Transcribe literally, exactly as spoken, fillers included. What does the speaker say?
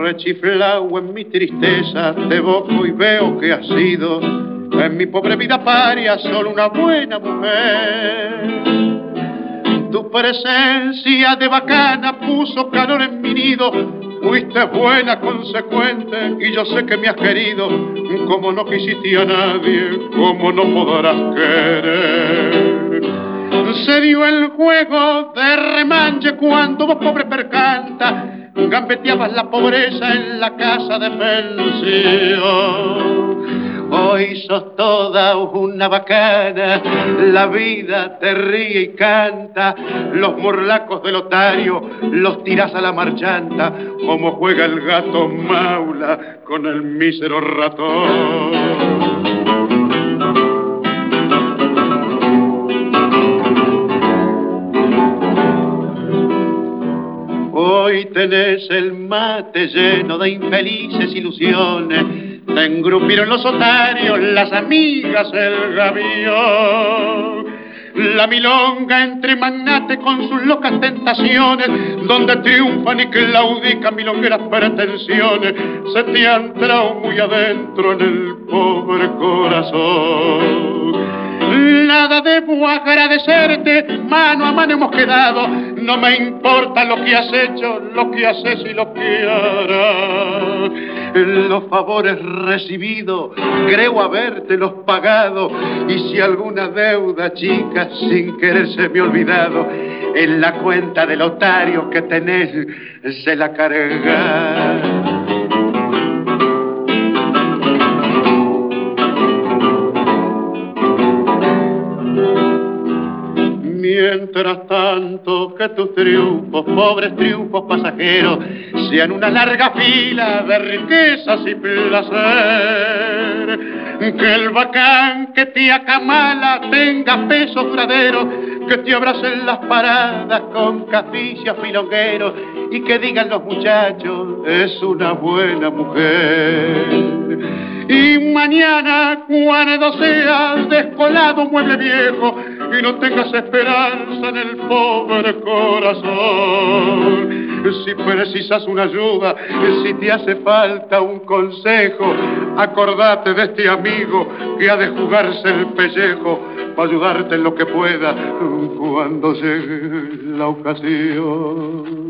rechiflao en mi tristeza, te evoco y veo que has sido en mi pobre vida paria solo una buena mujer. Tu presencia de bacana puso calor en mi nido, fuiste buena, consecuente, y yo sé que me has querido, como no quisiste a nadie, como no podrás querer. Se dio el juego de remanche cuando vos, pobre percanta, gambeteabas la pobreza en la casa de pensión. Hoy sos toda una bacana, la vida te ríe y canta, los morlacos del otario los tirás a la marchanta, como juega el gato maula con el mísero ratón. Hoy tenés el mate lleno de infelices ilusiones, te engrupieron los otarios, las amigas, el gavión. La milonga entre magnates con sus locas tentaciones, donde triunfan y claudican milongueras pretensiones, se te han entrado muy adentro en el pobre corazón. Nada debo agradecerte, mano a mano hemos quedado, no me importa lo que has hecho, lo que haces y lo que harás. Los favores recibidos, creo habértelos pagado, y si alguna deuda chica sin querer se me ha olvidado, en la cuenta del otario que tenés se la carga. Mientras tanto que tus triunfos, pobres triunfos pasajeros, sean una larga fila de riquezas y placer. Que el bacán que te acamala tenga peso duradero, que te abracen las paradas con caficias milongueros y que digan los muchachos, es una buena mujer. Y mañana cuando seas descolado mueble viejo y no tengas esperanza en el pobre corazón, si precisas una ayuda, si te hace falta un consejo, acordate de este amigo que ha de jugarse el pellejo para ayudarte en lo que pueda cuando llegue la ocasión.